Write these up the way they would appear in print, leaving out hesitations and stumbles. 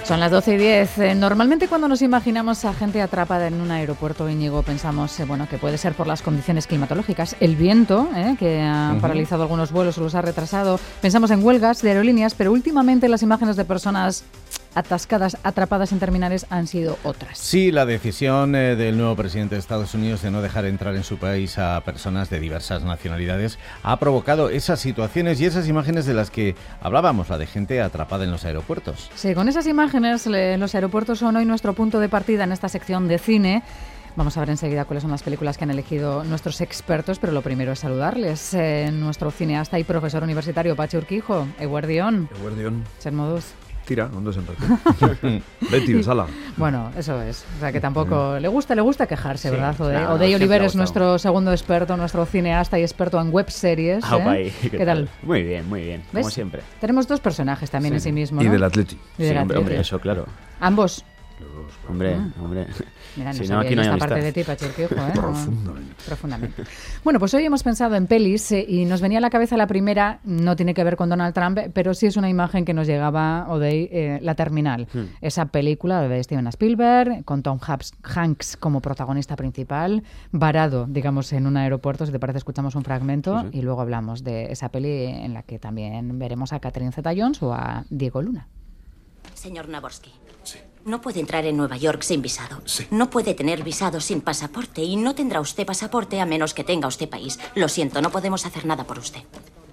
Son las 12:10. Normalmente cuando nos imaginamos a gente atrapada en un aeropuerto, Íñigo, pensamos que puede ser por las condiciones climatológicas, el viento, que ha paralizado algunos vuelos o los ha retrasado. Pensamos en huelgas de aerolíneas, pero últimamente las imágenes de personas atascadas, atrapadas en terminales han sido otras. Sí, la decisión del nuevo presidente de Estados Unidos de no dejar entrar en su país a personas de diversas nacionalidades ha provocado esas situaciones y esas imágenes de las que hablábamos, la de gente atrapada en los aeropuertos. Sí, con esas imágenes los aeropuertos son hoy nuestro punto de partida en esta sección de cine. Vamos a ver enseguida cuáles son las películas que han elegido nuestros expertos, pero lo primero es saludarles. Nuestro cineasta y profesor universitario Patxi Urquijo, Eguerdión. Ser modus. Tira, ondo zen rete. Beti bezala. Bueno, eso es. O sea, que tampoco le gusta quejarse, sí, ¿verdad? Claro, Odey Oliver es nuestro segundo experto, nuestro cineasta y experto en web series. ¿Qué tal? Muy bien, ¿ves? Como siempre. Tenemos dos personajes también en sí mismos, Y ¿no? del Atleti. Hombre, eso, claro. Ambos. Hombre. Mira, Si no aquí no hay esta amistad. parte de ti, Patxi Urquijo, Profundamente. Bueno, pues hoy hemos pensado en pelis y nos venía a la cabeza la primera, no tiene que ver con Donald Trump, pero sí es una imagen que nos llegaba, Odey, La Terminal. Esa película de Steven Spielberg, con Tom Hanks como protagonista principal, varado, digamos, en un aeropuerto. Si te parece, escuchamos un fragmento y luego hablamos de esa peli en la que también veremos a Catherine Zeta-Jones o a Diego Luna. Señor Navorski. Sí. No puede entrar en Nueva York sin visado. Sí. No puede tener visado sin pasaporte y no tendrá usted pasaporte a menos que tenga usted país. Lo siento, no podemos hacer nada por usted.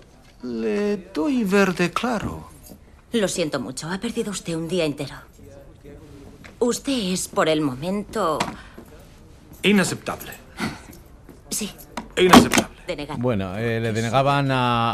Le doy verde claro. Lo siento mucho, ha perdido usted un día entero. Usted es, por el momento... Inaceptable. Sí, Inaceptable. denegado. Bueno, le denegaban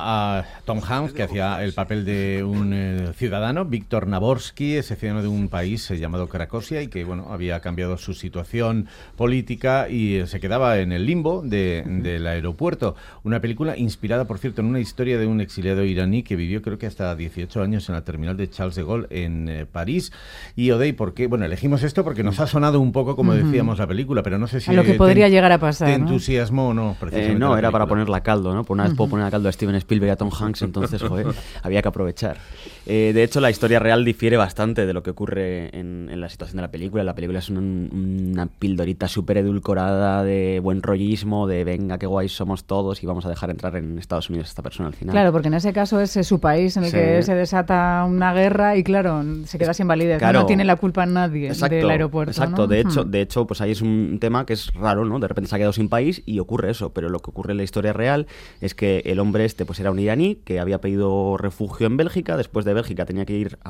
a Tom Hanks, que hacía el papel de un ciudadano, Víctor Navorski, ese ciudadano de un país llamado Cracosia y que, había cambiado su situación política y se quedaba en el limbo del aeropuerto. Una película inspirada, por cierto, en una historia de un exiliado iraní que vivió, creo que hasta 18 años en la terminal de Charles de Gaulle en París. Y Odey, ¿por qué? Bueno, elegimos esto porque nos ha sonado un poco, como decíamos, la película, pero no sé si... A lo que podría llegar a pasar, ¿te ¿no? entusiasmó o no? No, era para ponerla a caldo, ¿no? Por una vez puedo poner a caldo a Steven Spielberg y a Tom Hanks, entonces, había que aprovechar. De hecho, la historia real difiere bastante de lo que ocurre en la situación de la película. La película es una pildorita súper edulcorada de buen rollismo, de venga, qué guays somos todos y vamos a dejar entrar en Estados Unidos a esta persona al final. Claro, porque en ese caso es su país en el que se desata una guerra y, claro, se queda sin validez. Claro. No tiene la culpa nadie del aeropuerto. Exacto, ¿no? de hecho, pues ahí es un tema que es raro, ¿no? De repente se ha quedado sin país y ocurre eso, pero lo que ocurre en la historia real es que el hombre pues era un iraní que había pedido refugio en Bélgica. Después de Bélgica tenía que ir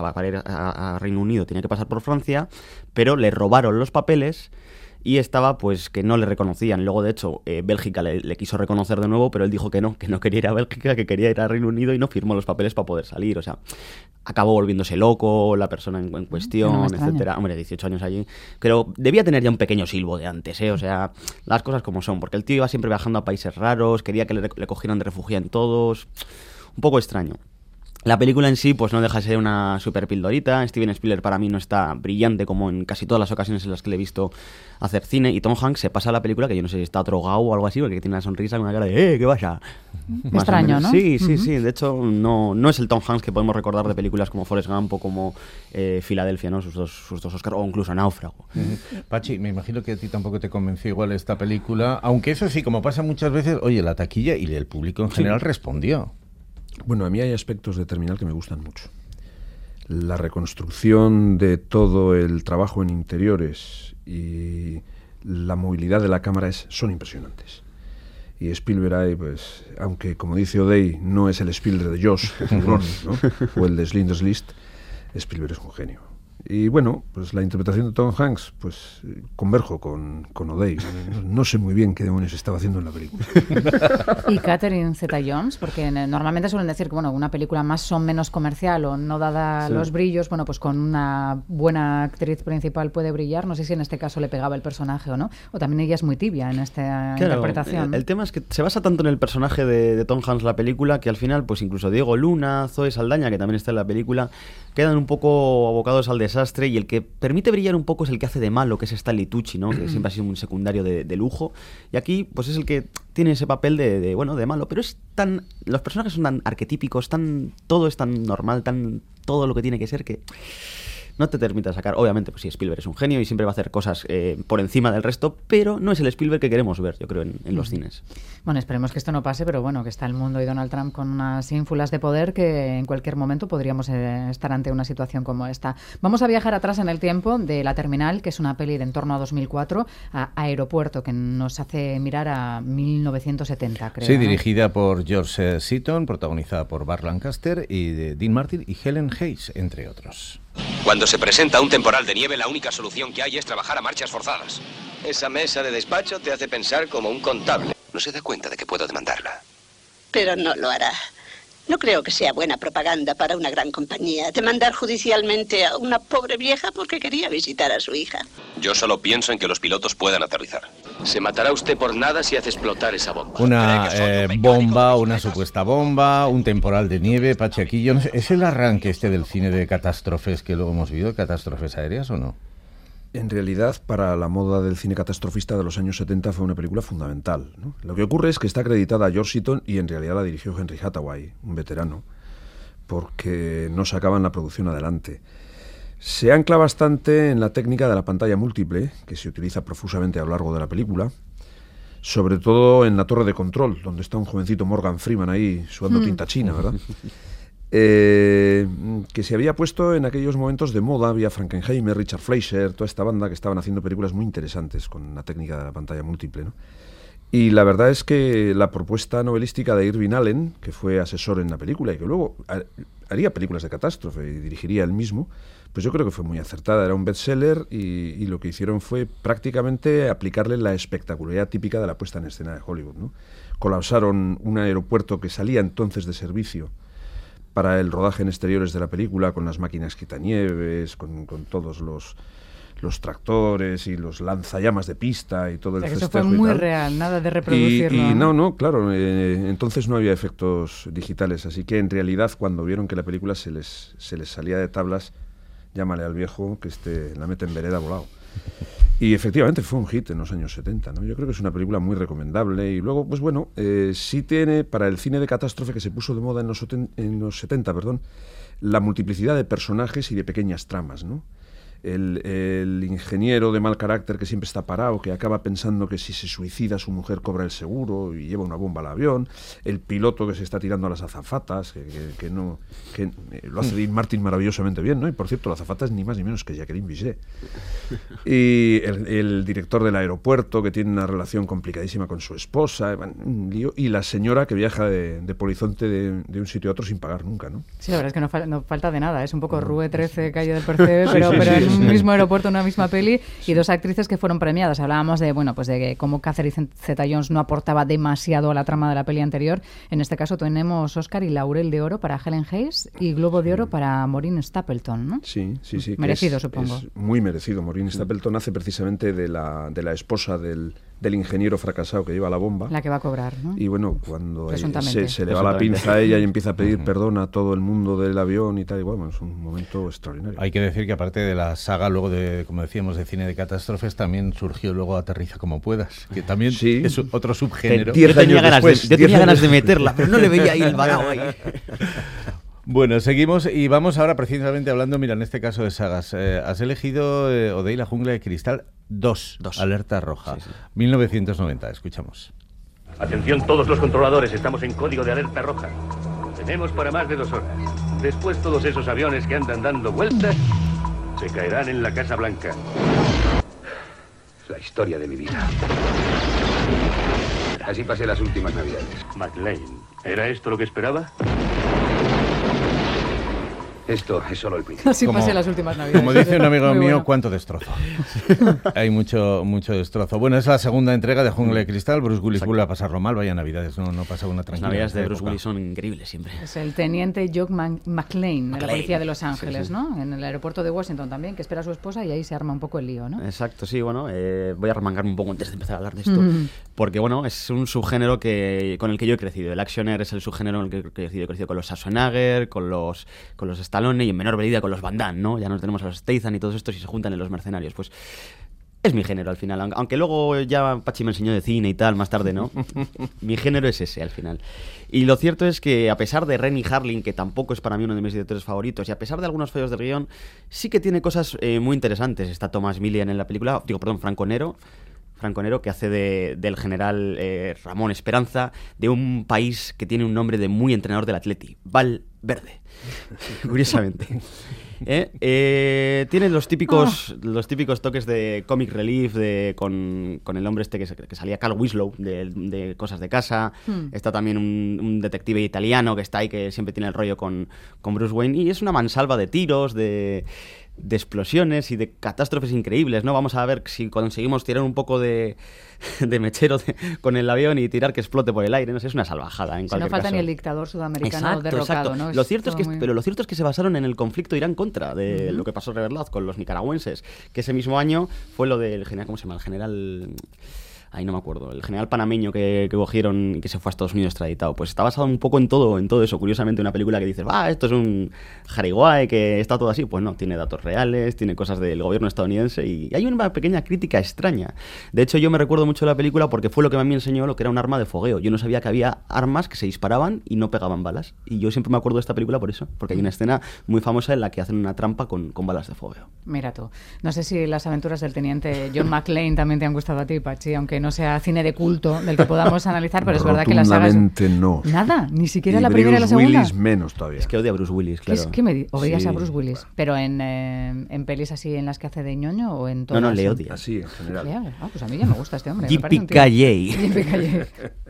a Reino Unido, tenía que pasar por Francia, pero le robaron los papeles y estaba pues que no le reconocían. Luego, de hecho, Bélgica le quiso reconocer de nuevo, pero él dijo que no quería ir a Bélgica, que quería ir a Reino Unido y no firmó los papeles para poder salir. O sea, acabó volviéndose loco la persona en cuestión, etcétera. Hombre, 18 años allí. Pero debía tener ya un pequeño silbo de antes, ¿eh? O sea, las cosas como son. Porque el tío iba siempre viajando a países raros, quería que le cogieran de refugiado en todos. Un poco extraño. La película en sí pues no deja de ser una super pildorita. Steven Spielberg para mí no está brillante como en casi todas las ocasiones en las que le he visto hacer cine, y Tom Hanks se pasa la película, que yo no sé si está drogado o algo así, porque tiene una sonrisa con una cara de ¿qué pasa? Extraño, ¿no? Sí, de hecho no es el Tom Hanks que podemos recordar de películas como Forrest Gump o como Filadelfia, ¿no? Sus dos Oscars, o incluso Náufrago. Patxi, me imagino que a ti tampoco te convenció igual esta película, aunque eso sí, como pasa muchas veces, oye, la taquilla y el público en general respondió. Bueno, a mí hay aspectos de Terminal que me gustan mucho. La reconstrucción de todo el trabajo en interiores y la movilidad de la cámara son impresionantes. Y Spielberg ahí, pues, aunque como dice Odey, no es el Spielberg de Josh, ¿no? O el de Schindler's List, Spielberg es un genio. Y bueno, pues la interpretación de Tom Hanks, pues converjo con Odey. No sé muy bien qué demonios estaba haciendo en la película. Y Catherine Zeta-Jones, porque normalmente suelen decir que una película más o menos comercial o no dada los brillos, pues con una buena actriz principal puede brillar. No sé si en este caso le pegaba el personaje o no. O también ella es muy tibia en esta interpretación. El tema es que se basa tanto en el personaje de Tom Hanks la película que al final, pues incluso Diego Luna, Zoe Saldaña, que también está en la película, quedan un poco abocados al desastre, y el que permite brillar un poco es el que hace de malo, que es Stanley Tucci, ¿no? Que siempre ha sido un secundario de lujo, y aquí pues es el que tiene ese papel de malo, pero los personajes son tan arquetípicos, todo es tan normal, todo lo que tiene que ser, que no te permita sacar, obviamente, pues sí, Spielberg es un genio y siempre va a hacer cosas por encima del resto, pero no es el Spielberg que queremos ver, yo creo, en los cines. Bueno, esperemos que esto no pase, pero bueno, que está el mundo y Donald Trump con unas ínfulas de poder que en cualquier momento podríamos estar ante una situación como esta. Vamos a viajar atrás en el tiempo de La Terminal, que es una peli de en torno a 2004, a Aeropuerto, que nos hace mirar a 1970, creo. Sí, ¿no? dirigida por George Seaton, protagonizada por Burt Lancaster y de Dean Martin y Helen Hayes, entre otros. Cuando se presenta un temporal de nieve, la única solución que hay es trabajar a marchas forzadas. Esa mesa de despacho te hace pensar como un contable. No se da cuenta de que puedo demandarla. Pero no lo hará. No creo que sea buena propaganda para una gran compañía demandar judicialmente a una pobre vieja porque quería visitar a su hija. Yo solo pienso en que los pilotos puedan aterrizar. Se matará usted por nada si hace explotar esa bomba. Una bomba, una supuesta bomba, un temporal de nieve, Pachi, aquí yo no sé, ¿es el arranque del cine de catástrofes que luego hemos visto, catástrofes aéreas o no? En realidad, para la moda del cine catastrofista de los años 70 fue una película fundamental, ¿no? Lo que ocurre es que está acreditada a George Seaton y en realidad la dirigió Henry Hathaway, un veterano, porque no sacaban la producción adelante. Se ancla bastante en la técnica de la pantalla múltiple, que se utiliza profusamente a lo largo de la película, sobre todo en la torre de control, donde está un jovencito Morgan Freeman ahí sudando tinta china, ¿verdad? Que se había puesto en aquellos momentos de moda, había Frankenheimer, Richard Fleischer, toda esta banda que estaban haciendo películas muy interesantes con la técnica de la pantalla múltiple, ¿no? Y la verdad es que la propuesta novelística de Irving Allen, que fue asesor en la película y que luego haría películas de catástrofe y dirigiría él mismo, pues yo creo que fue muy acertada. Era un bestseller y lo que hicieron fue prácticamente aplicarle la espectacularidad típica de la puesta en escena de Hollywood, ¿no? Colapsaron un aeropuerto que salía entonces de servicio para el rodaje en exteriores de la película, con las máquinas quitanieves, con todos los tractores y los lanzallamas de pista y todo el festejo. Eso fue muy real, nada de reproducirlo. Y no, claro, entonces no había efectos digitales, así que en realidad cuando vieron que la película se les salía de tablas, llámale al viejo que la mete en vereda volado. Y efectivamente fue un hit en los años 70, ¿no? Yo creo que es una película muy recomendable y luego, pues bueno, sí tiene, para el cine de catástrofe que se puso de moda en los 70, la multiplicidad de personajes y de pequeñas tramas, ¿no? El ingeniero de mal carácter que siempre está parado, que acaba pensando que si se suicida su mujer cobra el seguro y lleva una bomba al avión, el piloto que se está tirando a las azafatas, que lo hace Dean Martin maravillosamente bien, ¿no? Y por cierto, la azafata es ni más ni menos que Jacqueline Bisset. Y el director del aeropuerto que tiene una relación complicadísima con su esposa, un lío, y la señora que viaja de polizonte de un sitio a otro sin pagar nunca, ¿no? Sí, la verdad es que no falta de nada, es un poco Rue 13, Calle del Percebe, pero en un mismo aeropuerto, una misma peli, y dos actrices que fueron premiadas. Hablábamos de de cómo Catherine Zeta-Jones no aportaba demasiado a la trama de la peli anterior. En este caso tenemos Oscar y Laurel de Oro para Helen Hayes y Globo de Oro para Maureen Stapleton, ¿no? Sí. Merecido, supongo. Es muy merecido. Maureen Stapleton hace precisamente de la esposa del ingeniero fracasado que lleva la bomba. La que va a cobrar, ¿no? Y bueno, cuando se le va la pinza a ella y empieza a pedir perdón a todo el mundo del avión y tal, y bueno, es un momento extraordinario. Hay que decir que aparte de la saga, luego de, como decíamos, de cine de catástrofes, también surgió luego Aterriza como puedas, que también es otro subgénero. Yo tenía ganas de meterla, pero no le veía ahí el balao ahí. Bueno, seguimos y vamos ahora precisamente hablando, mira, en este caso de sagas. Has elegido, Odey, La jungla de cristal 2, Alerta Roja, 1990. Escuchamos. Atención todos los controladores, estamos en código de alerta roja. Tenemos para más de 2 horas. Después todos esos aviones que andan dando vueltas se caerán en la Casa Blanca. La historia de mi vida. Así pasé las últimas navidades. McLean, ¿era esto lo que esperaba? Esto es solo el principio. Así pasé las últimas navidades. Como dice un amigo mío, ¿cuánto destrozo? Hay mucho destrozo. Bueno, es la segunda entrega de Jungla de Cristal. Bruce Willis vuelve a pasarlo mal. Vaya navidades, no pasa una tranquila. Las navidades de Bruce Willis son increíbles siempre. Es el teniente Jock McClane, de la policía de Los Ángeles, ¿no? En el aeropuerto de Washington también, que espera a su esposa y ahí se arma un poco el lío, ¿no? Exacto, sí, bueno, voy a remangarme un poco antes de empezar a hablar de esto, porque bueno, es un subgénero con el que yo he crecido. El actioner es el subgénero en el que he crecido con los Schwarzenegger, con los Stallone y en menor medida con los Van Damme, ¿no? Ya nos tenemos a los Statham y todos estos y se juntan en Los Mercenarios. Pues Es mi género al final, aunque luego ya Pachi me enseñó de cine y tal, más tarde, ¿no? Mi género es ese al final. Y lo cierto es que a pesar de Renny Harlin, que tampoco es para mí uno de mis directores favoritos, y a pesar de algunos fallos del guión, sí que tiene cosas muy interesantes. Está Thomas Millian en la película, Franco Nero, que hace del general Ramón Esperanza, de un país que tiene un nombre de muy entrenador del Atleti, Valverde, curiosamente. Tiene los típicos toques de comic relief con el hombre este que salía, Carl Winslow, de Cosas de Casa. Está también un detective italiano que está ahí, que siempre tiene el rollo con Bruce Wayne, y es una mansalva de tiros, de explosiones y de catástrofes increíbles, ¿no? Vamos a ver si conseguimos tirar un poco de mechero con el avión y tirar que explote por el aire, no sé, es una salvajada en cualquier caso. No falta ni el dictador sudamericano derrocado, ¿no? Lo cierto es que se basaron en el conflicto Irán-Contra, de lo que pasó en verdad con los nicaragüenses, que ese mismo año fue lo del general, ¿cómo se llama? El general... Ahí no me acuerdo, el general panameño que cogieron y que se fue a Estados Unidos extraditado. Pues está basado un poco en todo eso. Curiosamente, una película que dices, esto es un jariguay, que está todo así. Pues no, tiene datos reales, tiene cosas del gobierno estadounidense y hay una pequeña crítica extraña. De hecho, yo me recuerdo mucho de la película porque fue lo que a mí me enseñó lo que era un arma de fogueo. Yo no sabía que había armas que se disparaban y no pegaban balas. Y yo siempre me acuerdo de esta película por eso, porque hay una escena muy famosa en la que hacen una trampa con balas de fogueo. Mira tú. No sé si las aventuras del teniente John McClane también te han gustado a ti, Pachi, aunque no sea cine de culto del que podamos analizar, pero es verdad que las sagas... no. Nada, ni siquiera y la primera y la segunda. Willis menos todavía. Es que odia a Bruce Willis, claro. ¿Qué me odias a Bruce Willis? ¿Pero en pelis así en las que hace de ñoño o en todas? No, le odia. Así, en general. Pues a mí ya me gusta este hombre. Yippee-ki-yay.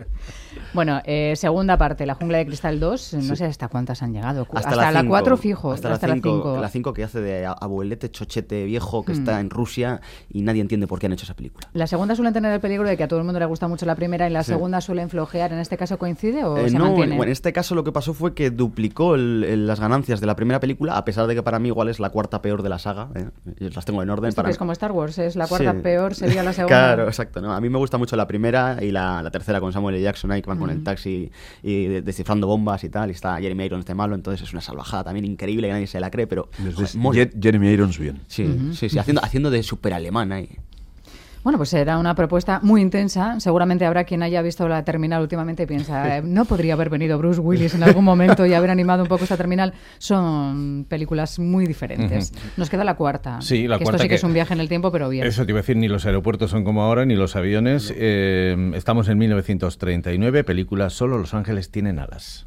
Bueno, segunda parte, La jungla de cristal 2, no sé hasta cuántas han llegado. Hasta la 4 fijo. Hasta la 5. La 5 que hace de abuelete chochete viejo que está en Rusia y nadie entiende por qué han hecho esa película. La segunda suelen tener el peligro de que a todo el mundo le gusta mucho la primera y la segunda suelen flojear. ¿En este caso coincide o se mantiene? En este caso lo que pasó fue que duplicó las ganancias de la primera película, a pesar de que para mí igual es la cuarta peor de la saga. Yo las tengo en orden. Esto que es como Star Wars, es la cuarta peor, sería la segunda. Claro, exacto. ¿No? A mí me gusta mucho la primera y la tercera con Samuel L. Jackson ahí que van con el taxi y descifrando bombas y tal, y está Jeremy Irons de malo, entonces es una salvajada también increíble que nadie se la cree, pero... Jeremy Irons bien. Sí, haciendo de super alemán ahí. Bueno, pues era una propuesta muy intensa. Seguramente habrá quien haya visto la Terminal últimamente y piensa, no podría haber venido Bruce Willis en algún momento y haber animado un poco esta Terminal. Son películas muy diferentes. Nos queda la cuarta. Sí, la cuarta. Esto sí que es un viaje en el tiempo, pero bien. Eso te iba a decir, ni los aeropuertos son como ahora, ni los aviones. Estamos en 1939, película Solo los ángeles tienen alas.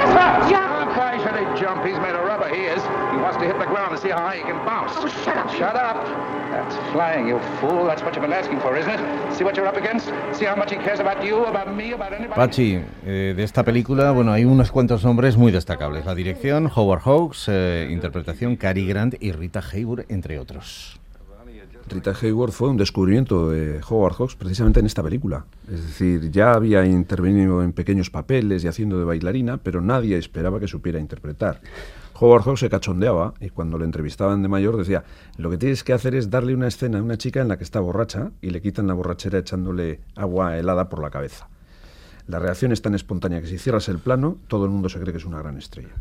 Why should he jump? He's made of rubber, he is. He wants to hit the ground and see how high he can bounce. Oh, shut up. Shut up. That's flying, you fool. That's what you've been asking for, isn't it? See what you're up against? See how much he cares about you, about me, about anybody? Pachi, de esta película, bueno, hay unos cuantos nombres muy destacables. La dirección, Howard Hawks, interpretación, Cary Grant y Rita Hayworth, entre otros. Rita Hayworth fue un descubrimiento de Howard Hawks precisamente en esta película. Es decir, ya había intervenido en pequeños papeles y haciendo de bailarina, pero nadie esperaba que supiera interpretar. Howard Hawks se cachondeaba y cuando le entrevistaban de mayor decía, lo que tienes que hacer es darle una escena a una chica en la que está borracha y le quitan la borrachera echándole agua helada por la cabeza. La reacción es tan espontánea que si cierras el plano, todo el mundo se cree que es una gran estrella.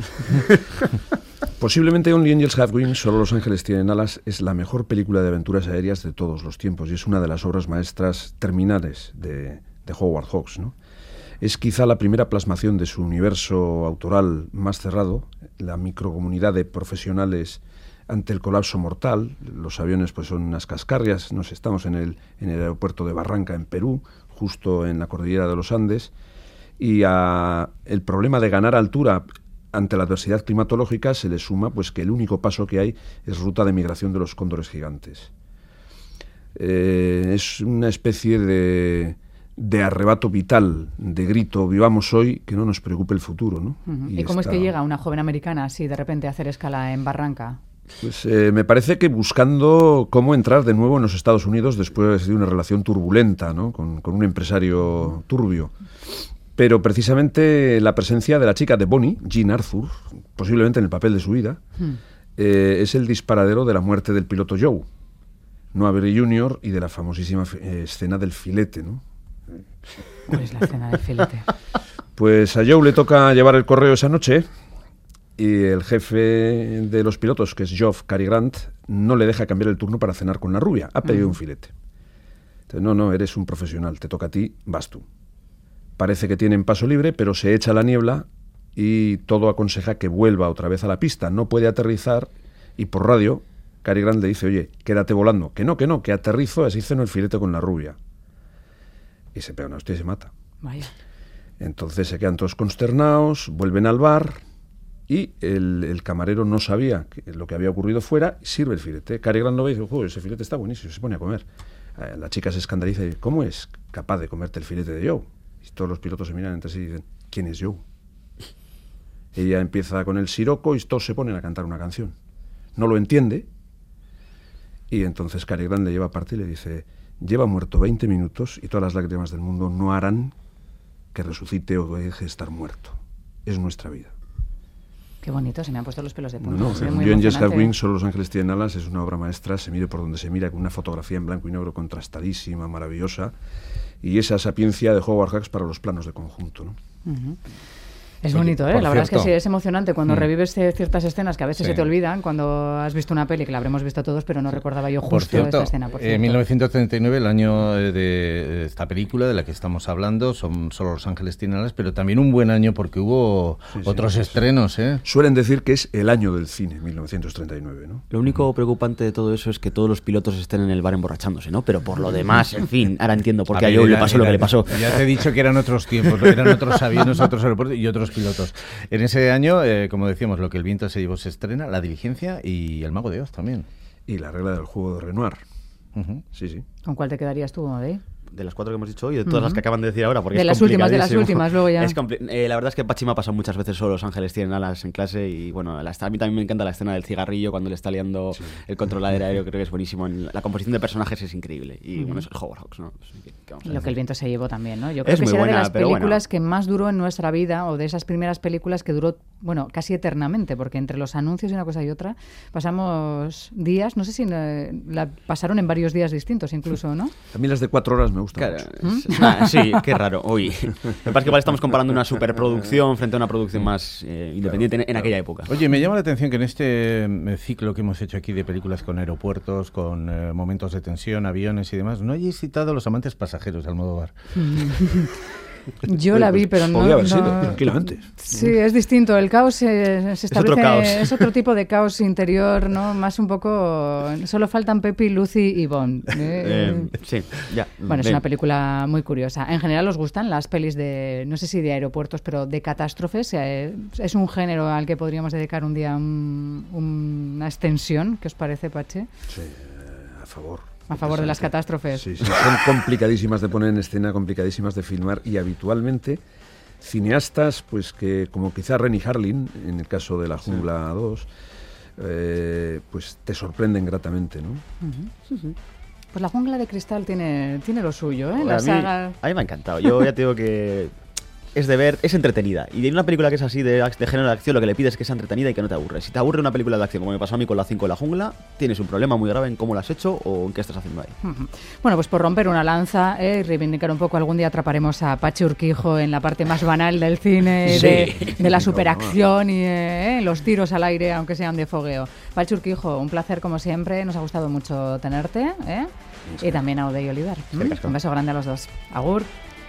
Posiblemente Only Angels Have Wings, Solo los ángeles tienen alas, es la mejor película de aventuras aéreas de todos los tiempos y es una de las obras maestras terminales de Howard Hawks, ¿no? Es quizá la primera plasmación de su universo autoral más cerrado, la microcomunidad de profesionales ante el colapso mortal. Los aviones pues son unas cascarrias. Estamos en el aeropuerto de Barranca, en Perú, justo en la cordillera de los Andes, y el problema de ganar altura ante la adversidad climatológica se le suma pues que el único paso que hay es ruta de migración de los cóndores gigantes. Es una especie de arrebato vital, de grito, vivamos hoy, que no nos preocupe el futuro, ¿no? ¿Y cómo es que llega una joven americana así de repente a hacer escala en Barranca? Pues me parece que buscando cómo entrar de nuevo en los Estados Unidos después de una relación turbulenta, ¿no? con un empresario turbio. Pero precisamente la presencia de la chica de Bonnie, Jean Arthur, posiblemente en el papel de su vida, es el disparadero de la muerte del piloto Joe, Noah Beery Jr., y de la famosísima escena del filete, ¿no? ¿Cuál es la escena del filete? Pues a Joe le toca llevar el correo esa noche y el jefe de los pilotos, que es Geoff Cary Grant, no le deja cambiar el turno para cenar con una rubia. Ha pedido un filete. Entonces, no, eres un profesional, te toca a ti, vas tú. Parece que tienen paso libre, pero se echa la niebla y todo aconseja que vuelva otra vez a la pista. No puede aterrizar y por radio Cary Grant le dice, oye, quédate volando. Que no, que aterrizo, así ceno el filete con la rubia. Y se pega una hostia y se mata. Vaya. Entonces se quedan todos consternados, vuelven al bar y el camarero no sabía lo que había ocurrido fuera y sirve el filete. Cary Grant lo ve y dice, ese filete está buenísimo, se pone a comer. La chica se escandaliza y dice, ¿cómo es capaz de comerte el filete de Joe? Y todos los pilotos se miran entre sí y dicen, ¿quién es Joe? Ella empieza con el siroco y todos se ponen a cantar una canción. No lo entiende y entonces Cary Grant le lleva aparte y le dice, lleva muerto 20 minutos y todas las lágrimas del mundo no harán que resucite o deje de estar muerto. Es nuestra vida. Qué bonito, se me han puesto los pelos de punta. No, yo en Jessica Wing, Solo los ángeles tienen alas, es una obra maestra, se mire por donde se mira, con una fotografía en blanco y negro contrastadísima, maravillosa, y esa sapiencia de Howard Hawks para los planos de conjunto, ¿no? Uh-huh. Es bonito, ¿eh? La verdad es que sí, es emocionante cuando revives ciertas escenas que a veces se te olvidan cuando has visto una peli, que la habremos visto todos, pero no recordaba yo justo esta escena. Por cierto, en 1939, el año de esta película de la que estamos hablando, son Solo los ángeles tienen alas, pero también un buen año porque hubo otros estrenos, ¿eh? Suelen decir que es el año del cine, 1939, ¿no? Lo único preocupante de todo eso es que todos los pilotos estén en el bar emborrachándose, ¿no? Pero por lo demás, en fin, ahora entiendo por qué a Joe le pasó lo que le pasó. Ya te he dicho que eran otros tiempos, eran otros aviones, otros aeropuertos y otros pilotos. En ese año, como decíamos, Lo que el viento se llevó se estrena, La diligencia y El mago de Oz también. Y La regla del juego de Renoir. Uh-huh. Sí. ¿Con cuál te quedarías tú, Adey? De las 4 que hemos dicho hoy, de todas las que acaban de decir ahora, porque de las últimas, luego ya. La verdad es que Pachi me ha pasado muchas veces Solo los ángeles tienen alas en clase y bueno, a mí también me encanta la escena del cigarrillo cuando le está liando el controlador aéreo, creo que es buenísimo. La composición de personajes es increíble y bueno, es Howard Hawks, ¿no? Lo que el viento se llevó también, ¿no? Yo creo que será de las películas que más duró en nuestra vida, o de esas primeras películas que duró, bueno, casi eternamente, porque entre los anuncios y una cosa y otra pasamos días, no sé si la pasaron en varios días distintos incluso, ¿no? A mí las de 4 horas me gustan mucho. Sí, qué raro. Uy. Me parece que igual estamos comparando una superproducción frente a una producción más independiente en aquella época. Oye, me llama la atención que en este ciclo que hemos hecho aquí de películas con aeropuertos, con momentos de tensión, aviones y demás, no hayáis citado Los amantes pasajeros de Almodóvar. Yo la vi, pero no... Podría haber sido, tranquilamente. Sí, es distinto. El caos se establece... Es otro tipo de caos interior, ¿no? Más un poco... Solo faltan Pepi, Lucy y Bond. Sí, ya. Bueno, es una película muy curiosa. En general, ¿os gustan las pelis de... No sé si de aeropuertos, pero de catástrofes? Es un género al que podríamos dedicar un día una extensión. ¿Qué os parece, Pache? Sí, a favor. A favor de las catástrofes. Sí, son complicadísimas de poner en escena, complicadísimas de filmar y habitualmente cineastas, pues que como quizá Renny Harlin, en el caso de La Jungla 2, pues te sorprenden gratamente, ¿no? Uh-huh. Pues La Jungla de Cristal tiene lo suyo, ¿eh? A mí me ha encantado. Yo ya te digo que es de ver, es entretenida. Y de una película que es así de género de acción, lo que le pides es que sea entretenida y que no te aburre. Si te aburre una película de acción, como me pasó a mí con la 5 de La Jungla, tienes un problema muy grave en cómo la has hecho o en qué estás haciendo ahí. Uh-huh. Bueno, pues por romper una lanza, reivindicar un poco, algún día atraparemos a Pachi Urquijo en la parte más banal del cine, de la superacción y los tiros al aire, aunque sean de fogueo. Pachi Urquijo, un placer como siempre, nos ha gustado mucho tenerte, y también a Odey Oliver. Un beso grande a los dos. Agur.